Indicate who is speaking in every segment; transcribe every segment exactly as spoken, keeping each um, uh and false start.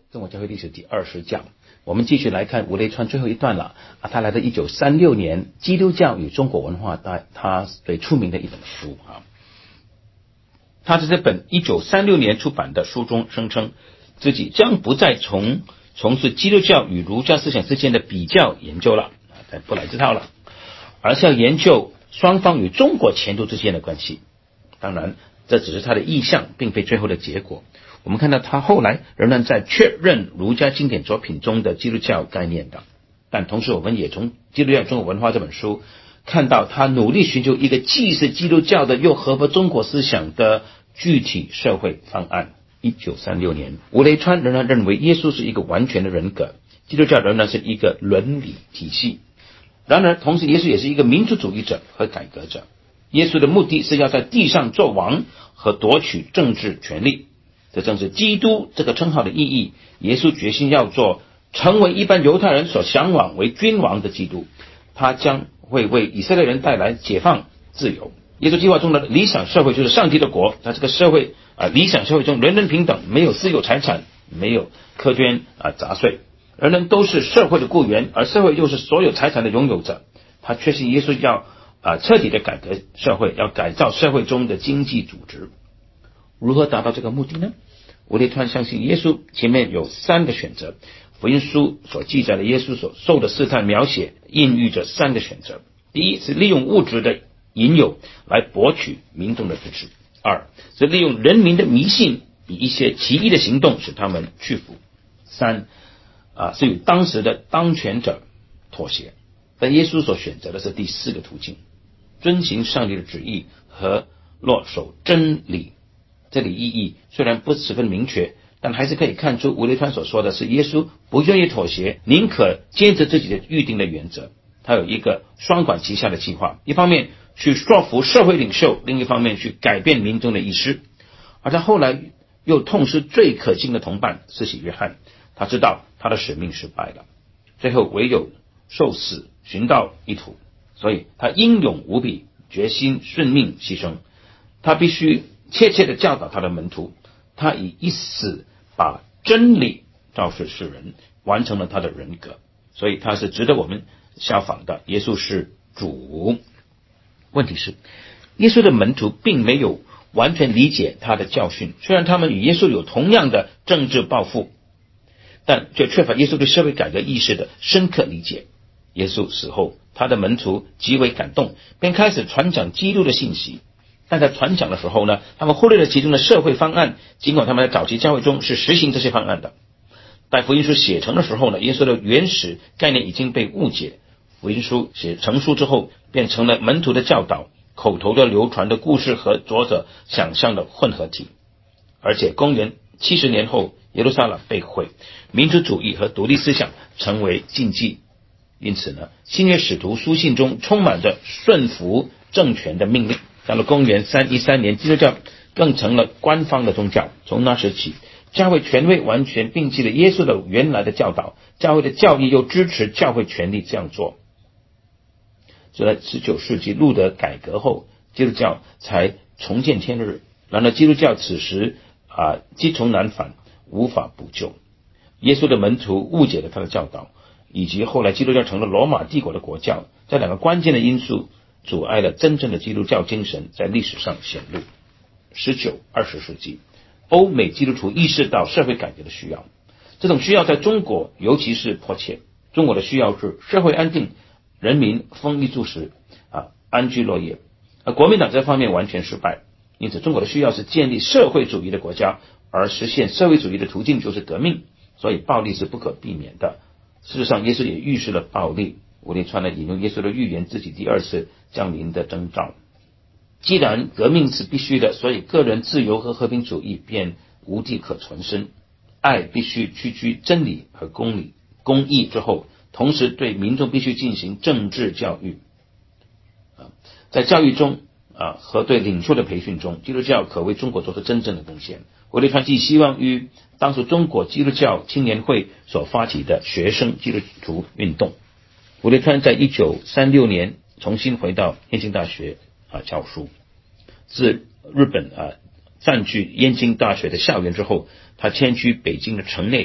Speaker 1: 中国教会历史第二十讲，我们继续来看吴雷川最后一段了啊，他来到一九三六年，基督教与中国文化，他最出名的一本书啊。他在这本一九三六年出版的书中声称，自己将不再从从事基督教与儒家思想之间的比较研究了啊，再不来这套了，而是要研究双方与中国前途之间的关系。当然，这只是他的意向，并非最后的结果。我们看到他后来仍然在确认儒家经典作品中的基督教概念的，但同时我们也从《基督教中国文化》这本书看到他努力寻求一个既是基督教的又合乎中国思想的具体社会方案。一九三六年，吴雷川仍然认为耶稣是一个完全的人格，基督教仍然是一个伦理体系。然而同时耶稣也是一个民族主义者和改革者，耶稣的目的是要在地上做王和夺取政治权力，这正是基督这个称号的意义。耶稣决心要做成为一般犹太人所向往为君王的基督，他将会为以色列人带来解放自由。耶稣计划中的理想社会就是上帝的国，在这个社会啊，理想社会中人人平等，没有私有财产，没有苛捐啊杂税，人人都是社会的雇员，而社会又是所有财产的拥有者。他确信耶稣要啊彻底的改革社会，要改造社会中的经济组织。如何达到这个目的呢？吴雷川相信耶稣前面有三个选择，福音书所记载的耶稣所受的试探描写孕育着三个选择。第一是利用物质的引诱来博取民众的支持，二是利用人民的迷信以一些奇异的行动使他们屈服，三啊是与当时的当权者妥协。但耶稣所选择的是第四个途径，遵行上帝的旨意和落守真理。这里意义虽然不十分明确，但还是可以看出吴雷川所说的是耶稣不愿意妥协，宁可坚持自己的预定的原则。他有一个双管齐下的计划，一方面去说服社会领袖，另一方面去改变民众的意识。而他后来又痛失最可敬的同伴施洗约翰，他知道他的使命失败了，最后唯有受死寻到一途，所以他英勇无比，决心顺命牺牲。他必须切切地教导他的门徒，他以一死把真理昭示世人，完成了他的人格，所以他是值得我们效仿的。耶稣是主。问题是耶稣的门徒并没有完全理解他的教训，虽然他们与耶稣有同样的政治抱负，但却缺乏耶稣对社会改革意识的深刻理解。耶稣死后，他的门徒极为感动，便开始传讲基督的信息。但在传讲的时候呢，他们忽略了其中的社会方案，尽管他们在早期教会中是实行这些方案的。在福音书写成的时候呢，耶稣的原始概念已经被误解，福音书写成书之后，变成了门徒的教导、口头的流传的故事和作者想象的混合体。而且公元七十年后，耶路撒冷被毁，民族主义和独立思想成为禁忌。因此呢，新约使徒书信中充满着顺服政权的命令。到了公元三一三年，基督教更成了官方的宗教。从那时起，教会权威完全摒弃了耶稣的原来的教导，教会的教义又支持教会权力这样做。就在十九世纪路德改革后，基督教才重见天日。然而基督教此时啊积重难返，无法补救。耶稣的门徒误解了他的教导，以及后来基督教成了罗马帝国的国教，这两个关键的因素阻碍了真正的基督教精神在历史上显露。十九、二十世纪，欧美基督徒意识到社会改革的需要，这种需要在中国尤其是迫切。中国的需要是社会安定，人民丰衣足食啊，安居乐业。而国民党这方面完全失败，因此中国的需要是建立社会主义的国家，而实现社会主义的途径就是革命，所以暴力是不可避免的。事实上，耶稣也预示了暴力。吴雷川呢引用耶稣的预言，自己第二次降临的征兆。既然革命是必须的，所以个人自由和和平主义便无地可存身。爱必须屈居真理和公理、公义之后，同时对民众必须进行政治教育。在教育中啊和对领袖的培训中，基督教可为中国做出真正的贡献。吴雷川寄希望于当时中国基督教青年会所发起的学生基督徒运动。吴雷川在一九三六年重新回到燕京大学啊教书。自日本啊占据燕京大学的校园之后，他迁居北京的城内，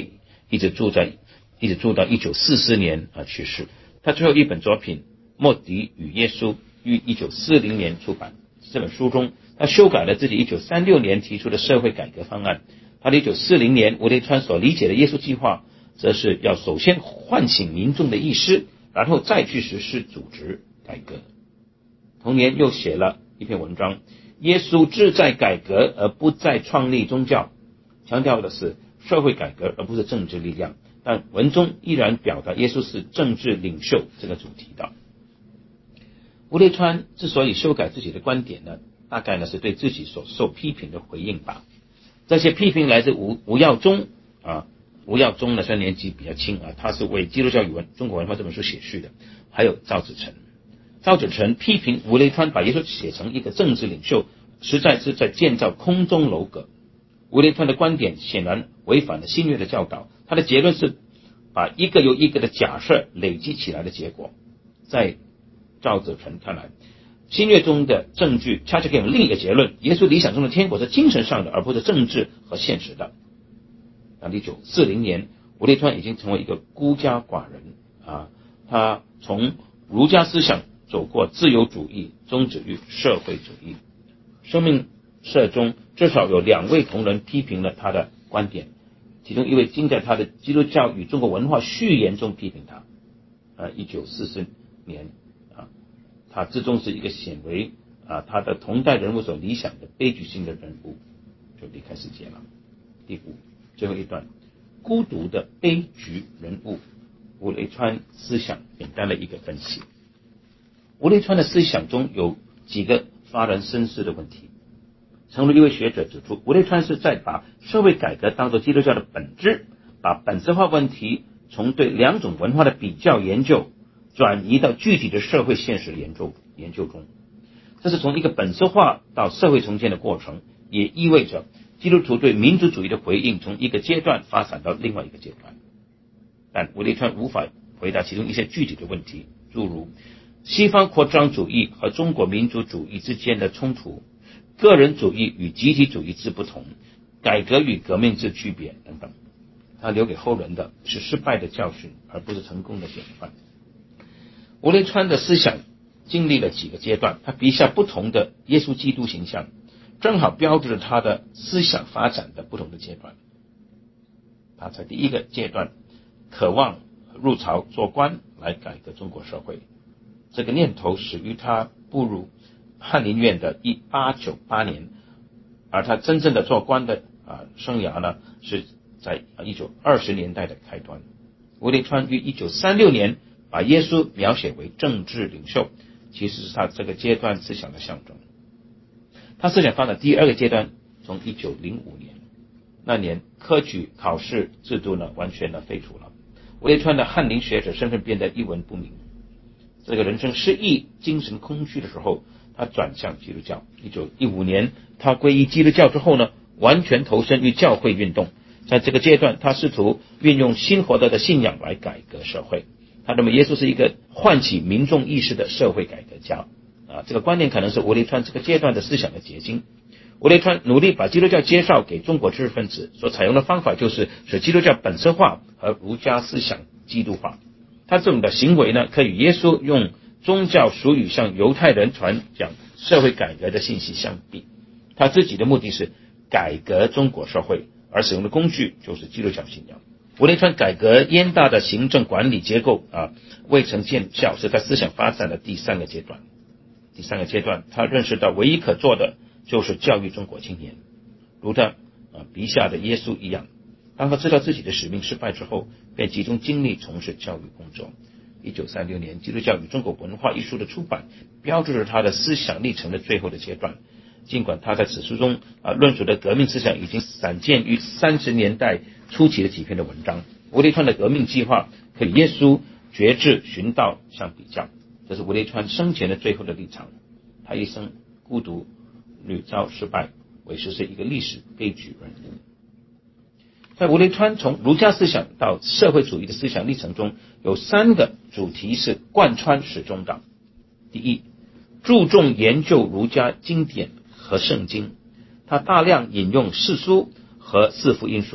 Speaker 1: 一直住在一直住到一九四四年啊去世。他最后一本作品《莫迪与耶稣》于一九四零年出版。这本书中，他修改了自己一九三六年提出的社会改革方案。他的一九四零年吴雷川所理解的耶稣计划，则是要首先唤醒民众的意识，然后再去实施组织改革。同年又写了一篇文章，耶稣志在改革而不在创立宗教，强调的是社会改革而不是政治力量，但文中依然表达耶稣是政治领袖这个主题的。吴雷川之所以修改自己的观点呢，大概呢是对自己所受批评的回应吧。这些批评来自吴吴耀宗啊，吴耀宗呢虽然年纪比较轻啊，他是为《基督教与文中国文化》这本书写序的，还有赵子晨。赵子晨批评吴雷川把耶稣写成一个政治领袖，实在是在建造空中楼阁。吴雷川的观点显然违反了新约的教导，他的结论是把一个又一个的假设累积起来的结果。在赵子晨看来，新约中的证据恰恰给我们另一个结论：耶稣理想中的天国是精神上的，而不是政治和现实的。到一九四零年，吴雷川已经成为一个孤家寡人啊，他从儒家思想走过自由主义，终止于社会主义。生命社中至少有两位同仁批评了他的观点，其中一位竟在他的《基督教与中国文化》序言中批评他。啊，一九四四年啊，他之中是一个显为啊他的同代人物所理想的悲剧性的人物，就离开世界了。第五，最后一段，孤独的悲剧人物，吴雷川思想简单的一个分析。吴雷川的思想中有几个发人深思的问题。诚如一位学者指出，吴雷川是在把社会改革当作基督教的本质，把本质化问题从对两种文化的比较研究转移到具体的社会现实研究研究中。这是从一个本质化到社会重建的过程，也意味着基督徒对民族主义的回应从一个阶段发展到另外一个阶段。但吴雷川无法回答其中一些具体的问题，诸如西方扩张主义和中国民族主义之间的冲突，个人主义与集体主义之不同，改革与革命之区别等等。他留给后人的是失败的教训，而不是成功的典范。吴雷川的思想经历了几个阶段，他笔下不同的耶稣基督形象正好标志着他的思想发展的不同的阶段。他在第一个阶段渴望入朝做官来改革中国社会，这个念头始于他步入翰林院的一八九八年，而他真正的做官的啊生涯呢，是在一九二十年代的开端。吴雷川于一九三六年把耶稣描写为政治领袖，其实是他这个阶段思想的象征。他思想发展第二个阶段从一九零五年，那年科举考试制度呢完全的废除了，吴雷川的翰林学者身份变得一文不名。这个人生失意、精神空虚的时候，他转向基督教。一九一五年他皈依基督教之后呢，完全投身于教会运动。在这个阶段，他试图运用新获得的信仰来改革社会。他认为耶稣是一个唤起民众意识的社会改革家啊，这个观念可能是吴雷川这个阶段的思想的结晶。吴雷川努力把基督教介绍给中国知识分子，所采用的方法就是使基督教本色化和儒家思想基督化。他这种的行为呢，可与耶稣用宗教俗语向犹太人传讲社会改革的信息相比。他自己的目的是改革中国社会，而使用的工具就是基督教信仰。吴雷川改革燕大的行政管理结构啊，未曾见效，是他思想发展的第三个阶段。第三个阶段，他认识到唯一可做的就是教育中国青年，如他啊笔下的耶稣一样。当他知道自己的使命失败之后，便集中精力从事教育工作。一九三六年《基督教与中国文化》一书的出版，标志着他的思想历程的最后的阶段。尽管他在此书中啊论述的革命思想已经散见于三十年代初期的几篇的文章，吴雷川的革命计划可与耶稣决志寻道相比较，这是吴雷川生前的最后的立场。他一生孤独，屡遭失败，为实是一个历史悲剧人物。在吴雷川从儒家思想到社会主义的思想历程中，有三个主题是贯穿始终的。第一，注重研究儒家经典和圣经，他大量引用四书和四福音书，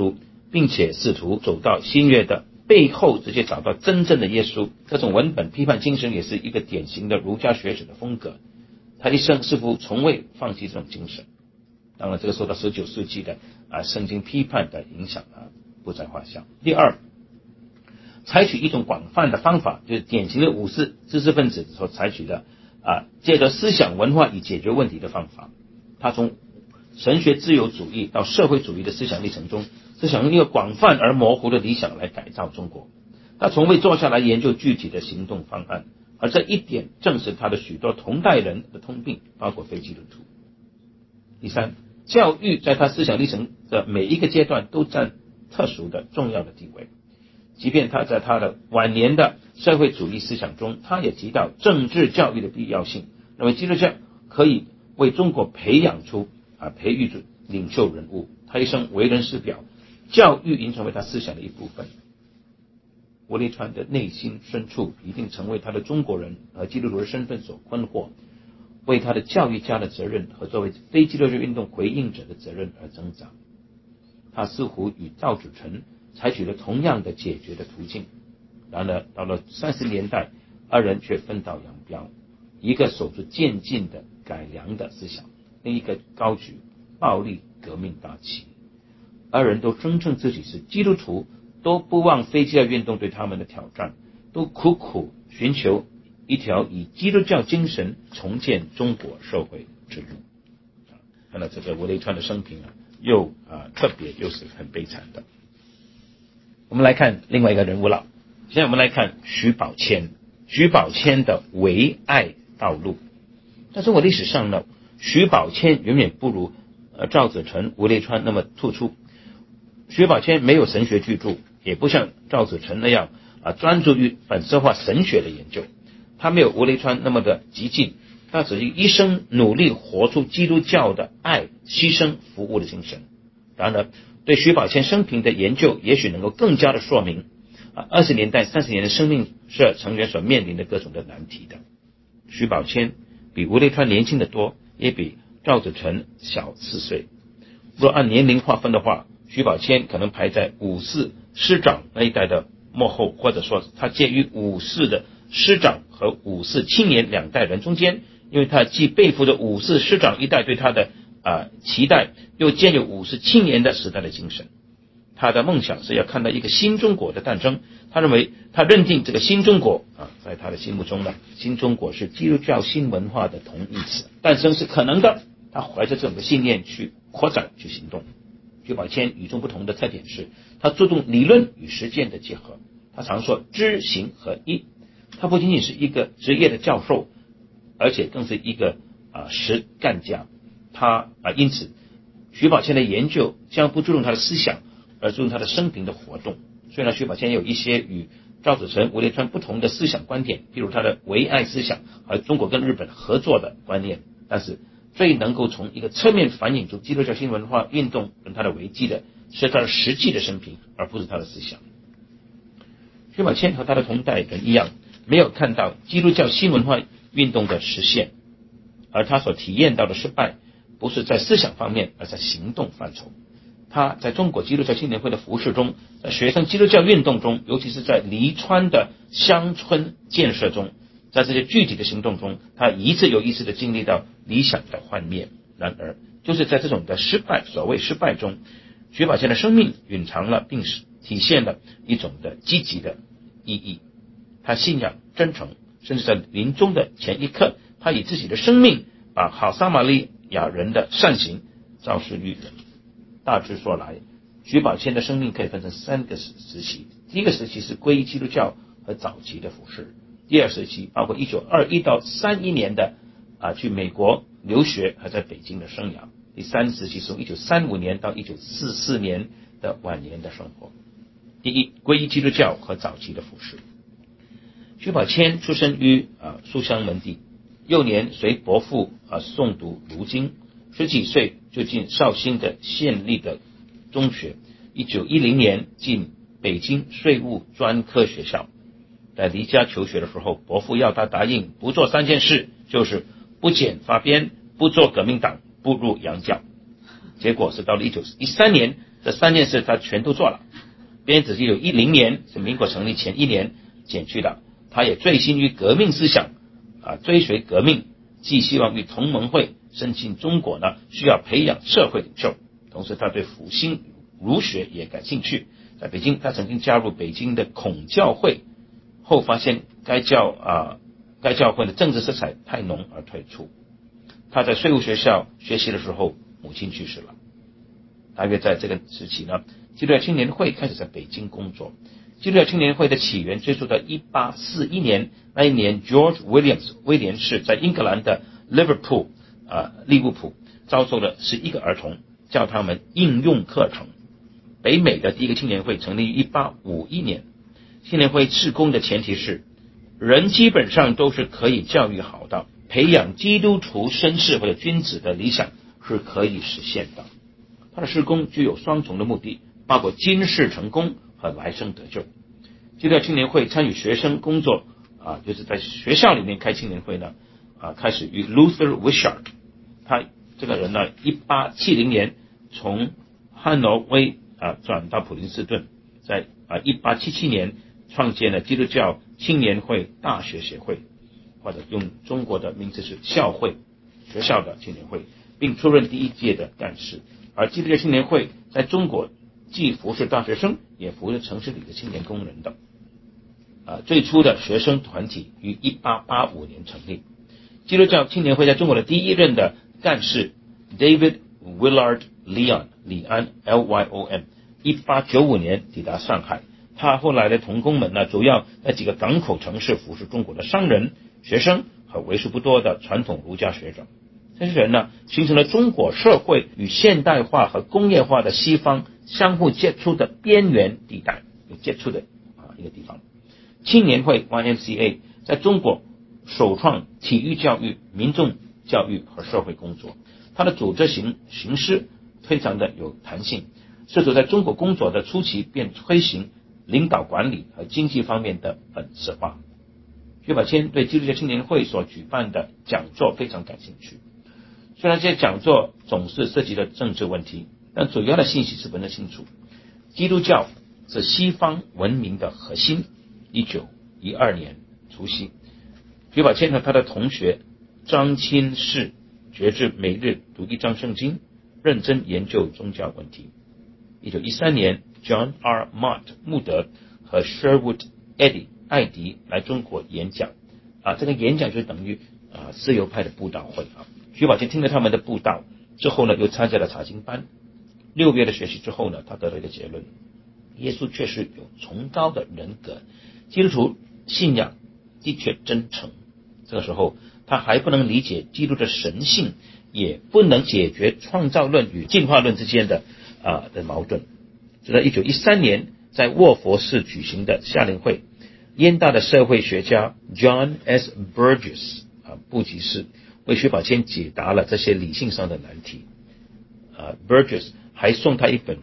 Speaker 1: 并且试图走到新约的背后，直接找到真正的耶稣。这种文本批判精神也是一个典型的儒家学者的风格，他一生似乎从未放弃这种精神。当然这个受到十九世纪的啊圣经批判的影响啊不在话下。第二，采取一种广泛的方法，就是典型的五四知识分子所采取的啊借着思想文化以解决问题的方法。他从神学自由主义到社会主义的思想历程中，是想用一个广泛而模糊的理想来改造中国。他从未坐下来研究具体的行动方案，而这一点正是他的许多同代人的通病，包括非基督徒。第三，教育在他思想历程的每一个阶段都占特殊的重要的地位。即便他在他的晚年的社会主义思想中，他也提到政治教育的必要性，认为基督教可以为中国培养出啊培育出领袖人物。他一生为人师表，教育已经成为他思想的一部分。吴立川的内心深处一定成为他的中国人和基督徒的身份所困惑，为他的教育家的责任和作为非基督教运动回应者的责任而挣扎。他似乎与赵子晨采取了同样的解决的途径，然而到了三十年代，二人却分道扬镳，一个守住渐进的改良的思想，另一个高举暴力革命大旗。二人都真正自己是基督徒，都不忘非基督教运动对他们的挑战，都苦苦寻求一条以基督教精神重建中国社会之路。看到这个吴立川的生平啊，又啊特别又是很悲惨的。我们来看另外一个人物了，现在我们来看徐宝谦，徐宝谦的唯爱道路。在中国历史上呢，徐宝谦远远不如呃赵子晨、吴立川那么突出。徐宝谦没有神学巨著，也不像赵子晨那样啊专注于本色化神学的研究，他没有吴立川那么的激进，他只是一生努力活出基督教的爱、牺牲、服务的精神。然而对徐宝谦生平的研究也许能够更加的说明啊二十年代三十年的生命社成员所面临的各种的难题的。徐宝谦比吴立川年轻得多，也比赵子晨小四岁。若按年龄划分的话，徐宝谦可能排在五四师长那一代的幕后，或者说他介于五四的师长和五四青年两代人中间，因为他既背负着五四师长一代对他的啊期待，又兼有五四青年的时代的精神。他的梦想是要看到一个新中国的诞生，他认为他认定这个新中国啊，在他的心目中呢，新中国是基督教新文化的同义词，诞生是可能的。他怀着这种的信念去扩展去行动。徐宝谦与众不同的特点是，他注重理论与实践的结合，他常说知行合一。他不仅仅是一个职业的教授，而且更是一个啊实干家。他啊因此徐宝谦的研究将不注重他的思想，而注重他的生平的活动。虽然徐宝谦有一些与赵子晨、吴立川不同的思想观点，譬如他的唯爱思想和中国跟日本合作的观念，但是最能够从一个侧面反映出基督教新文化运动跟他的危机的是他的实际的生平，而不是他的思想。徐宝谦和他的同代人一样，没有看到基督教新文化运动的实现，而他所体验到的失败不是在思想方面，而在行动范畴。他在中国基督教青年会的服事中，在学生基督教运动中，尤其是在黎川的乡村建设中，在这些具体的行动中，他一次又一次的经历到理想的幻灭。然而就是在这种的失败，所谓失败中，徐宝谦的生命蕴藏了并体现了一种的积极的意义。他信仰真诚，甚至在临终的前一刻，他以自己的生命把好撒玛利亚人的善行昭示于人。大致说来，徐宝谦的生命可以分成三个时期。第一个时期是皈依基督教和早期的服事，第二时期包括一九二一到三一年的啊去美国留学和在北京的生涯，第三时期是从一九三五年到一九四四年的晚年的生活。第一，皈依基督教和早期的服事。徐宝谦出生于啊书香门第，幼年随伯父啊诵读儒经，十几岁就进绍兴的县立的中学，一九一零年进北京税务专科学校。在离家求学的时候，伯父要他答应不做三件事，就是不剪发边，不做革命党，不入洋教。 结果是到了一九一三年，这三件事他全都做了。鞭子一九一零年是民国成立前一年剪去的，他也醉心于革命思想啊，追随革命，寄希望于同盟会深信中国呢需要培养社会领袖，同时他对复兴儒学也感兴趣。在北京，他曾经加入北京的孔教会，后发现该教啊该教会的政治色彩太浓而退出。他在税务学校学习的时候，母亲去世了。大约在这个时期呢，基督教青年会开始在北京工作。基督教青年会的起源追溯到一八四一年，那一年 George Williams 威廉士在英格兰的 Liverpool 啊利物浦招收了十一个儿童，教他们应用课程。北美的第一个青年会成立于一八五一年。青年会事工的前提是，人基本上都是可以教育好的，培养基督徒绅士或者君子的理想是可以实现的。他的事工具有双重的目的，包括今世成功和来生得救。基督教青年会参与学生工作啊，就是在学校里面开青年会呢啊，开始于 Luther Wishart， 他这个人呢一八七零年从汉诺威啊转到普林斯顿，在啊一八七七年创建了基督教青年会大学协会，或者用中国的名字是校会，学校的青年会，并出任第一届的干事。而基督教青年会在中国既服侍大学生，也服侍城市里的青年工人的。啊，最初的学生团体于一八八五年成立。基督教青年会在中国的第一任的干事 David Willard Leon 李安 L Y O N 一八九五年抵达上海。他后来的同工们呢，主要在几个港口城市服侍中国的商人、学生和为数不多的传统儒家学者。这些人呢，形成了中国社会与现代化和工业化的西方相互接触的边缘地带，有接触的啊一个地方。青年会 Y M C A 在中国首创体育教育、民众教育和社会工作，它的组织形形式非常的有弹性，试图在中国工作的初期便推行领导管理和经济方面的本质化。薛宝谦对基督教青年会所举办的讲座非常感兴趣，虽然这些讲座总是涉及了政治问题，但主要的信息十分的清楚。基督教是西方文明的核心。一九一二年除夕，薛宝谦和他的同学张钦世决志每日读一章圣经，认真研究宗教问题。一九一三年 John R. Mott 穆德和 Sherwood Eddy 艾迪来中国演讲啊，这个演讲就等于啊自由派的布道会啊。薛宝谦听了他们的布道之后呢，又参加了查经班。六月的学习之后呢，他得了一个结论：耶稣确实有崇高的人格，基督徒信仰的确真诚。这个时候他还不能理解基督的神性，也不能解决创造论与进化论之间的啊的矛盾。直到一九一三年在卧佛寺举行的夏令会，燕大的社会学家 John S. Burgess 啊布吉士为薛宝谦解答了这些理性上的难题。啊 Burgess 还送他一本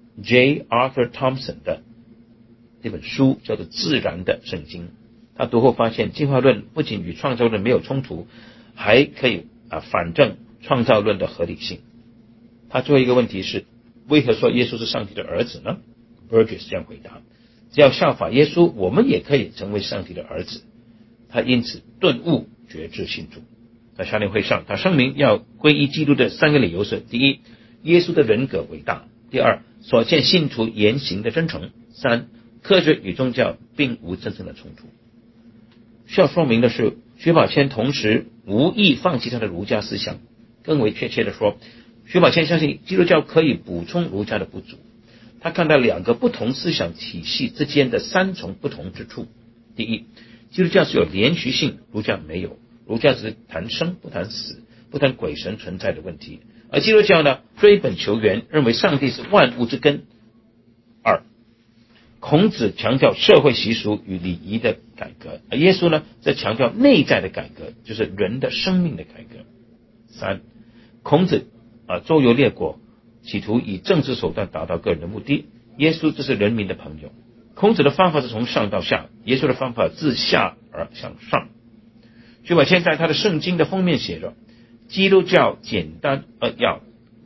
Speaker 1: J. Arthur Thompson 的这本书，叫做《自然的圣经》。他读后发现，进化论不仅与创造论没有冲突，还可以啊反证创造论的合理性。他最后一个问题是，为何说耶稣是上帝的儿子呢？ Burgess 这样回答：只要效法耶稣，我们也可以成为上帝的儿子。他因此顿悟决志信主。在夏令会上，他声明要皈依基督的三个理由是：第一，耶稣的人格伟大；第二，所见信徒言行的真诚；三，科学与宗教并无真正的冲突。需要说明的是，薛宝谦同时无意放弃他的儒家思想，更为确切的说，薛宝谦相信基督教可以补充儒家的不足。他看到两个不同思想体系之间的三重不同之处：第一，基督教是有连续性，儒家没有，儒家只是谈生不谈死，不谈鬼神存在的问题，而基督教呢，追本求源，认为上帝是万物之根。二，孔子强调社会习俗与礼仪的改革，而耶稣呢，则强调内在的改革，就是人的生命的改革。三，孔子啊周游列国，企图以政治手段达到个人的目的，耶稣这是人民的朋友。孔子的方法是从上到下，耶稣的方法自下而向上。薛宝谦在他的圣经的封面写着：基督教简单而要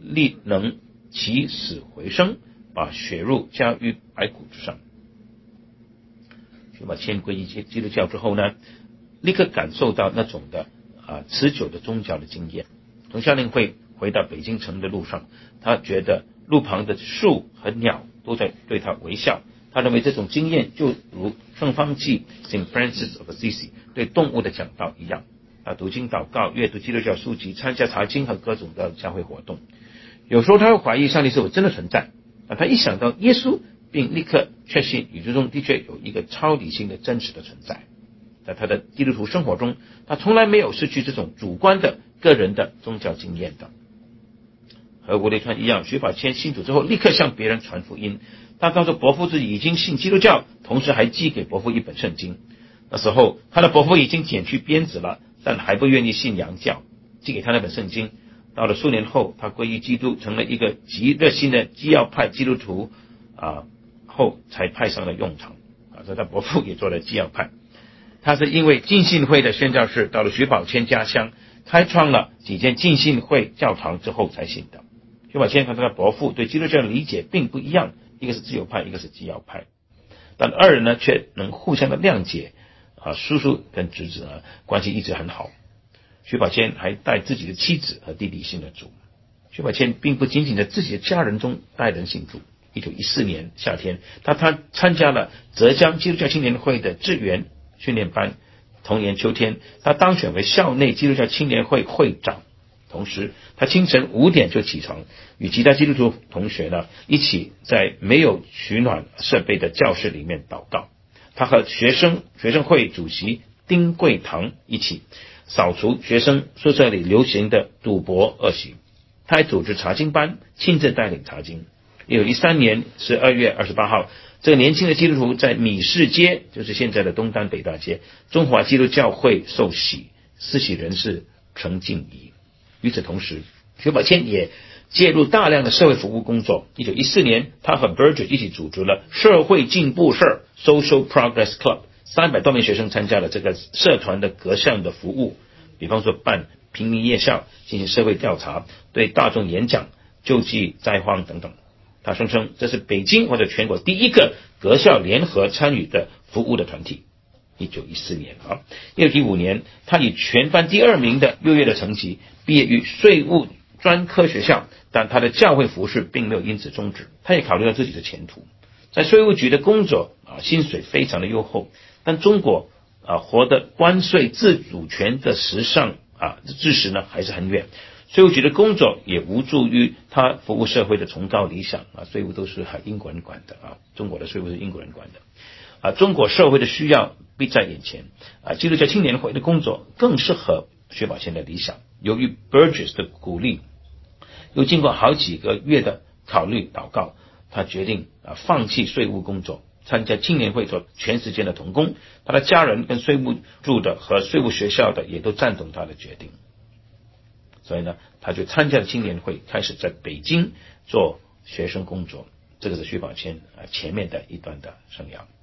Speaker 1: 力能起死回生，把血肉加于白骨之上。薛宝钧皈依基督教之后呢，立刻感受到那种的啊持久的宗教的经验。从夏令会回到北京城的路上，他觉得路旁的树和鸟都在对他微笑。他认为这种经验就如圣方济 Saint Francis of Assisi 对动物的讲道一样。他读经祷告，阅读基督教书籍，参加查经和各种的教会活动。有时候他会怀疑上帝是否真的存在，啊，他一想到耶稣，并立刻确信宇宙中的确有一个超理性的真实的存在。在他的基督徒生活中，他从来没有失去这种主观的个人的宗教经验的。和吴雷川一样，薛宝钧信主之后立刻向别人传福音。他告诉伯父自己已经信基督教，同时还寄给伯父一本圣经。那时候他的伯父已经剪去辫子了，但还不愿意信洋教，寄给他那本圣经。到了数年后，他皈依基督，成了一个极热心的基要派基督徒啊，后才派上了用场啊。所以他伯父也做了基要派。他是因为浸信会的宣教士到了薛宝钧家乡，开创了几间浸信会教堂之后才信的。薛宝钧和他的伯父对基督教的理解并不一样，一个是自由派，一个是基要派，但二人呢却能互相的谅解啊，叔叔跟侄子呢关系一直很好。薛宝钧还带自己的妻子和弟弟信了主。薛宝钧并不仅仅在自己的家人中带人信主。一九一四年夏天，他他参加了浙江基督教青年会的志愿训练班。同年秋天，他当选为校内基督教青年会会长。同时，他清晨五点就起床，与其他基督徒同学呢一起在没有取暖设备的教室里面祷告。他和学生学生会主席丁贵堂一起扫除学生宿舍里流行的赌博恶习。他还组织查经班，亲自带领查经。一九一三年十二月二十八号，这个年轻的基督徒在米市街，就是现在的东单北大街，中华基督教会受洗，施洗人是陈静怡。与此同时，薛宝钧也介入大量的社会服务工作。一九一四年，他和 Burgess 一起组织了社会进步社 Social Progress Club， 三百多名学生参加了这个社团的各项的服务，比方说办平民夜校，进行社会调查，对大众演讲，救济灾荒等等。他声称这是北京或者全国第一个各校联合参与的服务的团体。一九一四年啊，一九一五年，他以全班第二名的六月的成绩毕业于税务专科学校，但他的教会服事并没有因此终止。他也考虑到自己的前途，在税务局的工作啊，薪水非常的优厚，但中国啊活得关税自主权的时尚啊知识呢还是很远。税务局的工作也无助于他服务社会的崇高理想啊，税务都是英国人管的啊，中国的税务是英国人管的啊，中国社会的需要必在眼前啊，基督教青年会的工作更适合薛宝钧的理想。由于 Burgess 的鼓励，又经过好几个月的考虑祷告，他决定啊放弃税务工作，参加青年会做全时间的同工。他的家人跟税务处的和税务学校的也都赞同他的决定。所以呢，他就参加了青年会，开始在北京做学生工作。这个是薛宝钧啊前面的一段的生涯。